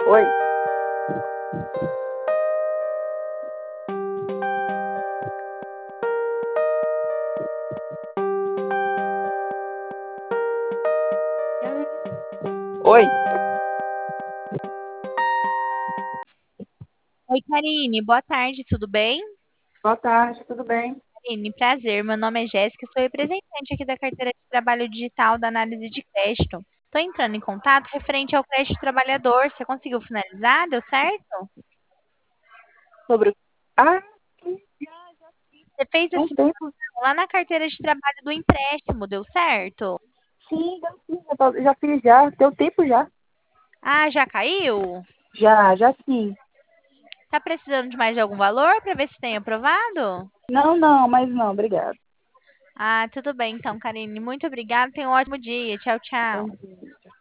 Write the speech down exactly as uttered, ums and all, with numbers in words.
Oi. Oi. Oi, Karine, boa tarde, tudo bem? Boa tarde, tudo bem? Karine, prazer, meu nome é Jéssica, sou representante aqui da carteira de trabalho digital da análise de crédito. Estou entrando em contato referente ao crédito trabalhador. Você conseguiu finalizar? Deu certo? Sobre o. Ah, sim, Você fez a tem simulação tempo. lá na carteira de trabalho do empréstimo, deu certo? Sim, já, sim, já, tô- já fiz já. Deu tempo já. Ah, já caiu? Já, já sim. Tá precisando de mais de algum valor para ver se tem aprovado? Não, não, mas não, obrigado. Ah, tudo bem então, Karine. Muito obrigada. Tenha um ótimo dia. Tchau, Bom tchau. dia.